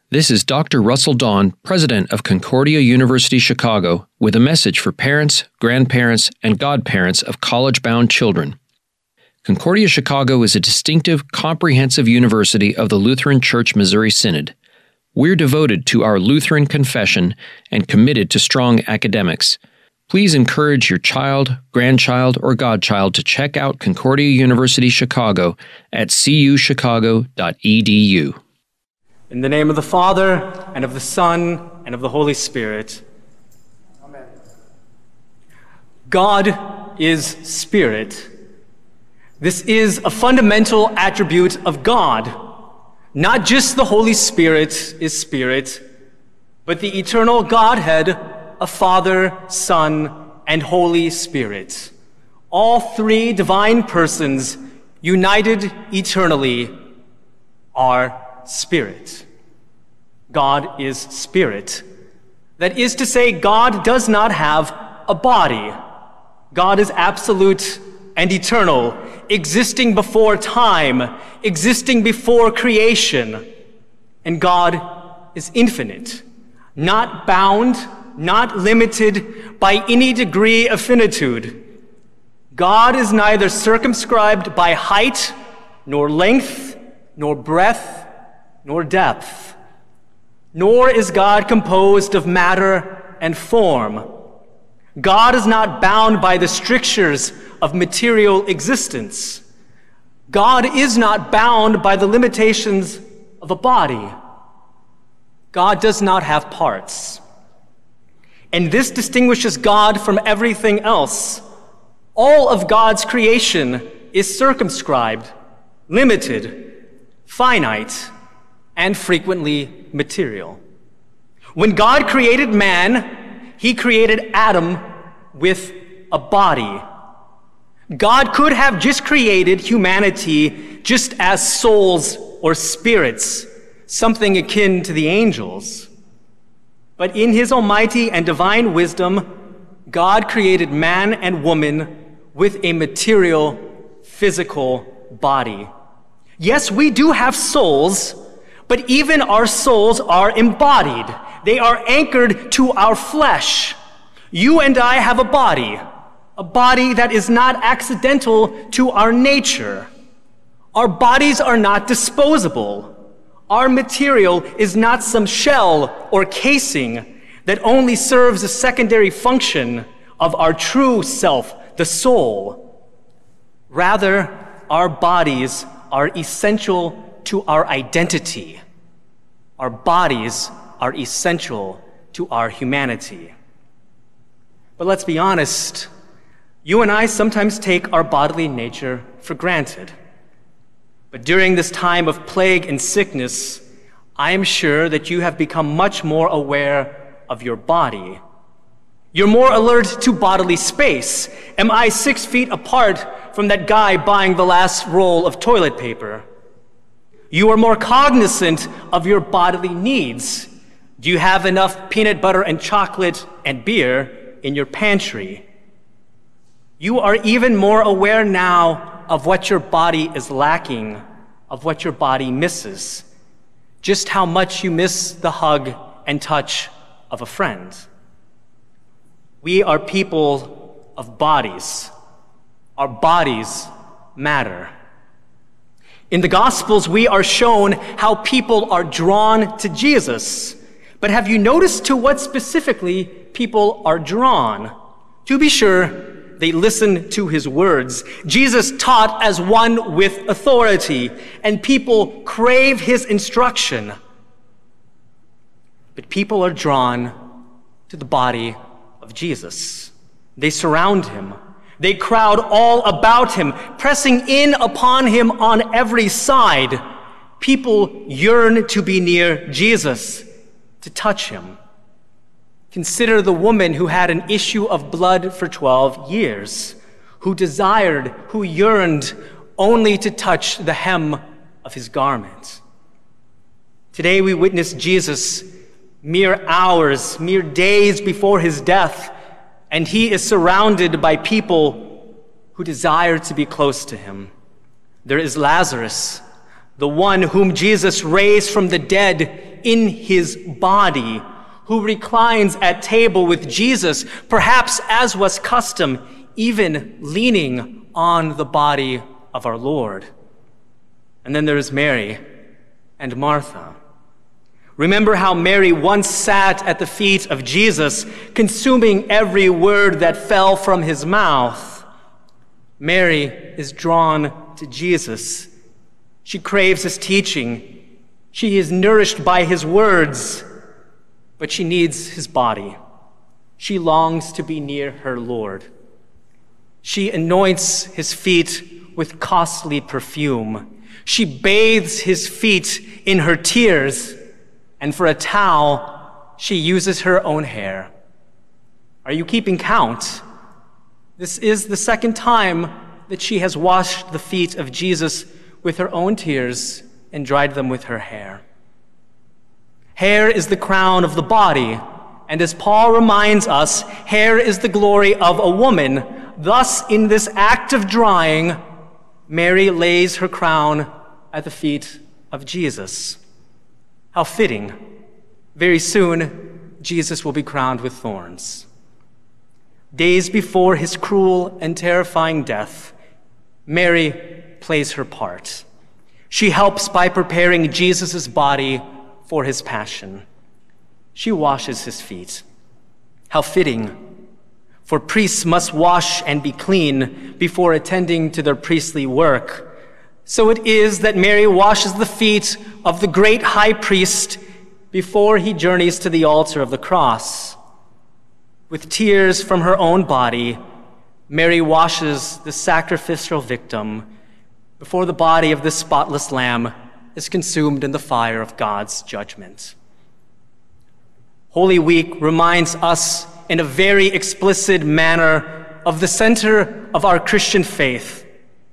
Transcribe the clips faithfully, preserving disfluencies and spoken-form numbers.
This is Doctor Russell Dawn, President of Concordia University Chicago, with a message for parents, grandparents, and godparents of college-bound children. Concordia Chicago is a distinctive, comprehensive university of the Lutheran Church Missouri Synod. We're devoted to our Lutheran confession and committed to strong academics. Please encourage your child, grandchild, or godchild to check out Concordia University Chicago at c u chicago dot e d u. In the name of the Father, and of the Son, and of the Holy Spirit. Amen. God is Spirit. This is a fundamental attribute of God. Not just the Holy Spirit is Spirit, but the eternal Godhead of Father, Son, and Holy Spirit. All three divine persons, united eternally, are Spirit. God is Spirit. That is to say, God does not have a body. God is absolute and eternal, existing before time, existing before creation. And God is infinite, not bound, not limited by any degree of finitude. God is neither circumscribed by height, nor length, nor breadth, nor depth. Nor is God composed of matter and form. God is not bound by the strictures of material existence. God is not bound by the limitations of a body. God does not have parts. And this distinguishes God from everything else. All of God's creation is circumscribed, limited, finite, and frequently material. When God created man, he created Adam with a body. God could have just created humanity just as souls or spirits, something akin to the angels. But in his almighty and divine wisdom, God created man and woman with a material, physical body. Yes, we do have souls, but even our souls are embodied. They are anchored to our flesh. You and I have a body, a body that is not accidental to our nature. Our bodies are not disposable. Our material is not some shell or casing that only serves a secondary function of our true self, the soul. Rather, our bodies are essential to our identity. Our bodies are essential to our humanity. But let's be honest, you and I sometimes take our bodily nature for granted. But during this time of plague and sickness, I am sure that you have become much more aware of your body. You're more alert to bodily space. Am I six feet apart from that guy buying the last roll of toilet paper? You are more cognizant of your bodily needs. Do you have enough peanut butter and chocolate and beer in your pantry? You are even more aware now of what your body is lacking, of what your body misses, just how much you miss the hug and touch of a friend. We are people of bodies. Our bodies matter. In the Gospels, we are shown how people are drawn to Jesus. But have you noticed to what specifically people are drawn? To be sure, they listen to his words. Jesus taught as one with authority, and people crave his instruction. But people are drawn to the body of Jesus. They surround him. They crowd all about him, pressing in upon him on every side. People yearn to be near Jesus, to touch him. Consider the woman who had an issue of blood for twelve years, who desired, who yearned only to touch the hem of his garment. Today we witness Jesus mere hours, mere days before his death, and he is surrounded by people who desire to be close to him. There is Lazarus, the one whom Jesus raised from the dead in his body, who reclines at table with Jesus, perhaps as was custom, even leaning on the body of our Lord. And then there's Mary and Martha. Remember how Mary once sat at the feet of Jesus, consuming every word that fell from his mouth. Mary is drawn to Jesus. She craves his teaching. She is nourished by his words, but she needs his body. She longs to be near her Lord. She anoints his feet with costly perfume. She bathes his feet in her tears, and for a towel, she uses her own hair. Are you keeping count? This is the second time that she has washed the feet of Jesus with her own tears and dried them with her hair. Hair is the crown of the body, and as Paul reminds us, hair is the glory of a woman. Thus, in this act of drying, Mary lays her crown at the feet of Jesus. How fitting. Very soon, Jesus will be crowned with thorns. Days before his cruel and terrifying death, Mary plays her part. She helps by preparing Jesus' body for his passion. She washes his feet. How fitting, for priests must wash and be clean before attending to their priestly work. So it is that Mary washes the feet of the great high priest before he journeys to the altar of the cross. With tears from her own body, Mary washes the sacrificial victim before the body of the spotless lamb is consumed in the fire of God's judgment. Holy Week reminds us in a very explicit manner of the center of our Christian faith.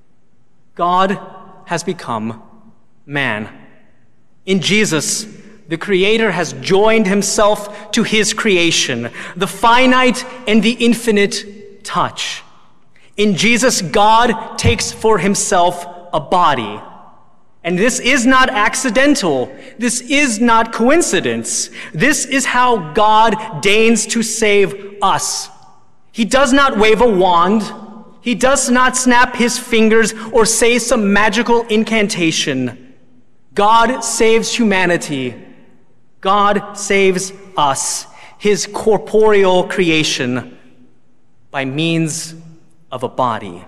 God has become man. In Jesus, the Creator has joined himself to his creation, the finite and the infinite touch. In Jesus, God takes for himself a body. And this is not accidental. This is not coincidence. This is how God deigns to save us. He does not wave a wand. He does not snap his fingers or say some magical incantation. God saves humanity. God saves us, his corporeal creation, by means of a body.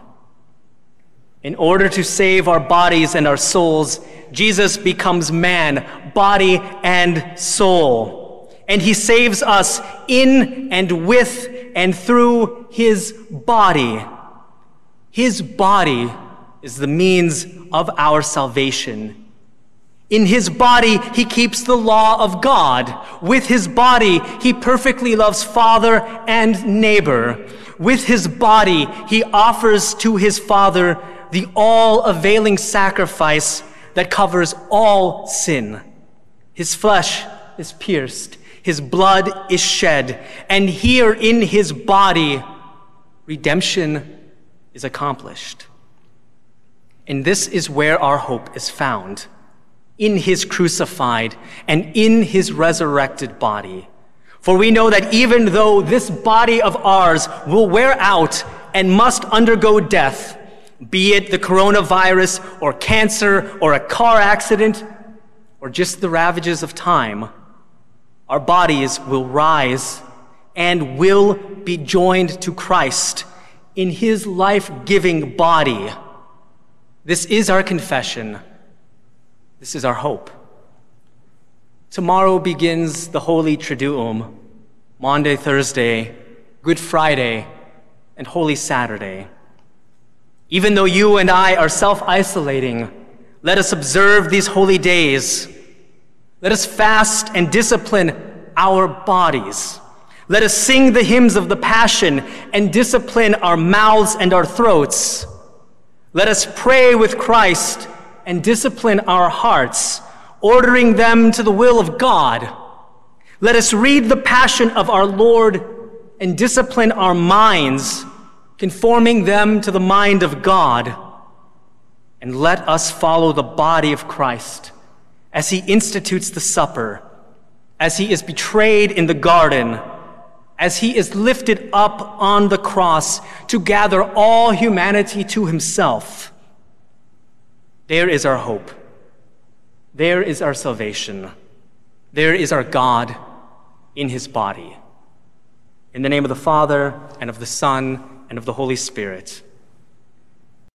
In order to save our bodies and our souls, Jesus becomes man, body and soul. And he saves us in and with and through his body. His body is the means of our salvation. In his body, he keeps the law of God. With his body, he perfectly loves Father and neighbor. With his body, he offers to his Father the all-availing sacrifice that covers all sin. His flesh is pierced, his blood is shed, and here in his body, redemption is accomplished. And this is where our hope is found, in his crucified and in his resurrected body. For we know that even though this body of ours will wear out and must undergo death, be it the coronavirus or cancer or a car accident or just the ravages of time, our bodies will rise and will be joined to Christ in his life-giving body. This is our confession. This is our hope. Tomorrow begins the Holy Triduum, Maundy, Thursday, Good Friday, and Holy Saturday. Even though you and I are self-isolating, let us observe these holy days. Let us fast and discipline our bodies. Let us sing the hymns of the Passion and discipline our mouths and our throats. Let us pray with Christ and discipline our hearts, ordering them to the will of God. Let us read the Passion of our Lord and discipline our minds, conforming them to the mind of God. And let us follow the body of Christ as he institutes the supper as he is betrayed in the garden, as he is lifted up on the cross to gather all humanity to himself. There is our hope. There is our salvation. There is our God in his body. In the name of the Father, and of the Son, and of the Holy Spirit.